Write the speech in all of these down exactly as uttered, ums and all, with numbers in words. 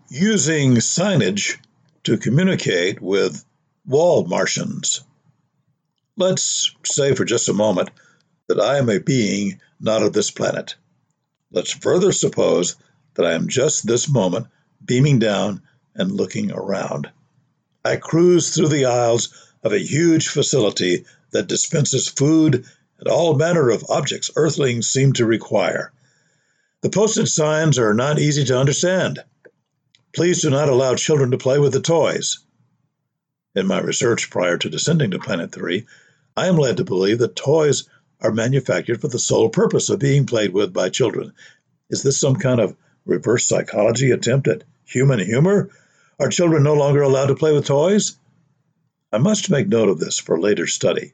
Using signage to communicate with wall Martians. Let's say for just a moment that I am a being not of this planet. Let's further suppose that I am just this moment beaming down and looking around. I cruise through the aisles of a huge facility that dispenses food and all manner of objects Earthlings seem to require. The posted signs are not easy to understand. Please do not allow children to play with the toys. In my research prior to descending to Planet three, I am led to believe that toys are manufactured for the sole purpose of being played with by children. Is this some kind of reverse psychology attempt at human humor? Are children no longer allowed to play with toys? I must make note of this for later study.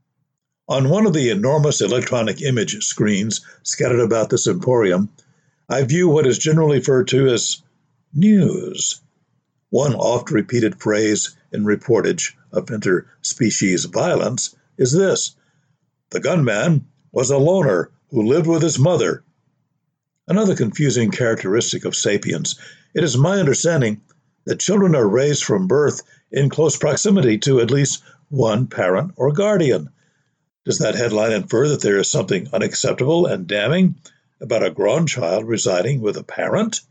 On one of the enormous electronic image screens scattered about this emporium, I view what is generally referred to as news. One oft-repeated phrase in reportage of interspecies violence is this: the gunman was a loner who lived with his mother. Another confusing characteristic of sapiens, it is my understanding that children are raised from birth in close proximity to at least one parent or guardian. Does that headline infer that there is something unacceptable and damning about a grown child residing with a parent?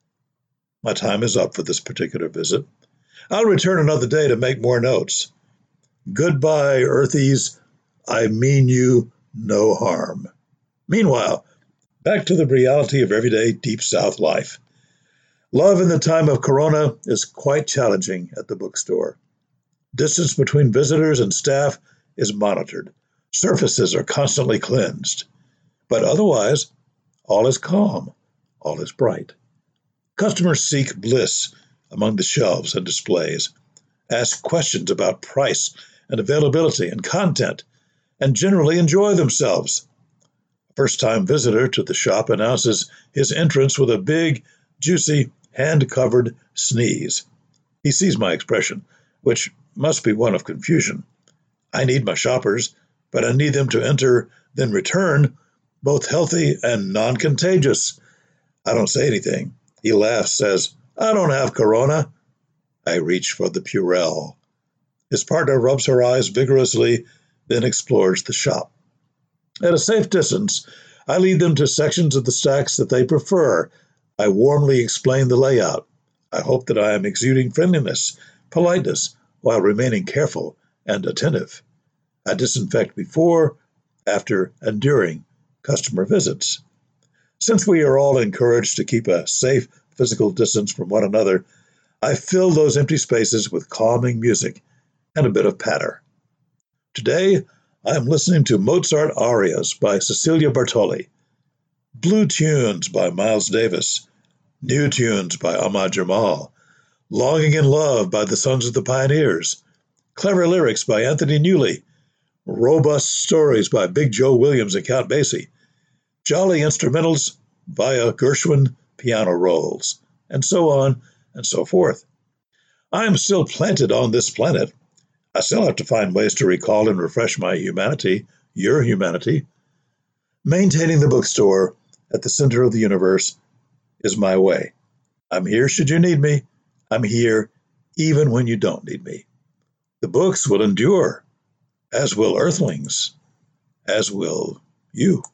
My time is up for this particular visit. I'll return another day to make more notes. Goodbye, Earthies. I mean you no harm. Meanwhile, back to the reality of everyday Deep South life. Love in the time of Corona is quite challenging at the bookstore. Distance between visitors and staff is monitored. Surfaces are constantly cleansed. But otherwise, all is calm, all is bright. Customers seek bliss among the shelves and displays, ask questions about price and availability and content, and generally enjoy themselves. A first-time visitor to the shop announces his entrance with a big, juicy, hand-covered sneeze. He sees my expression, which must be one of confusion. I need my shoppers, but I need them to enter, then return, both healthy and non-contagious. I don't say anything. He laughs, says, I don't have corona. I reach for the Purell. His partner rubs her eyes vigorously, then explores the shop. At a safe distance, I lead them to sections of the stacks that they prefer. I warmly explain the layout. I hope that I am exuding friendliness, politeness, while remaining careful and attentive. I disinfect before, after, and during customer visits. Since we are all encouraged to keep a safe physical distance from one another, I fill those empty spaces with calming music and a bit of patter. Today, I am listening to Mozart arias by Cecilia Bartoli, Blue Tunes by Miles Davis, New Tunes by Ahmad Jamal, Longing in Love by the Sons of the Pioneers, Clever Lyrics by Anthony Newley, Robust Stories by Big Joe Williams and Count Basie, Jolly Instrumentals via Gershwin piano rolls, and so on and so forth. I am still planted on this planet. I still have to find ways to recall and refresh my humanity, your humanity. Maintaining the bookstore at the center of the universe is my way. I'm here should you need me. I'm here even when you don't need me. The books will endure, as will Earthlings, as will you.